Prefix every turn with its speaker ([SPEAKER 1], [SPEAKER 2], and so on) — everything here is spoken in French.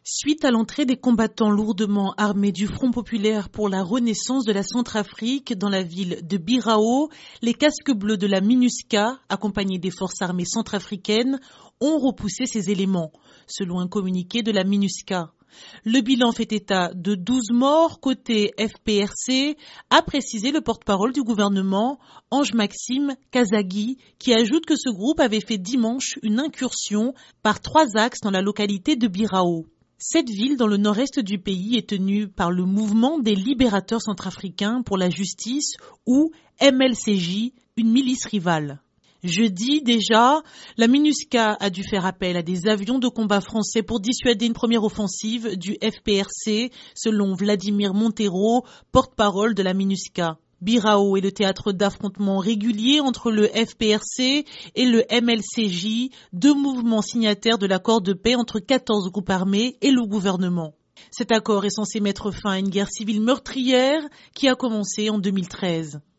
[SPEAKER 1] Suite à l'entrée des combattants lourdement armés du Front populaire pour la renaissance de la Centrafrique dans la ville de Birao, les casques bleus de la MINUSCA, accompagnés des forces armées centrafricaines, ont repoussé ces éléments, selon un communiqué de la MINUSCA. Le bilan fait état de 12 morts côté FPRC, a précisé le porte-parole du gouvernement, Ange-Maxime Kazagui, qui ajoute que ce groupe avait fait dimanche une incursion par 3 axes dans la localité de Birao. Cette ville dans le nord-est du pays est tenue par le mouvement des libérateurs centrafricains pour la justice ou MLCJ, une milice rivale. Jeudi déjà, la MINUSCA a dû faire appel à des avions de combat français pour dissuader une première offensive du FPRC, selon Vladimir Montero, porte-parole de la MINUSCA. Birao est le théâtre d'affrontements réguliers entre le FPRC et le MLCJ, deux mouvements signataires de l'accord de paix entre 14 groupes armés et le gouvernement. Cet accord est censé mettre fin à une guerre civile meurtrière qui a commencé en 2013.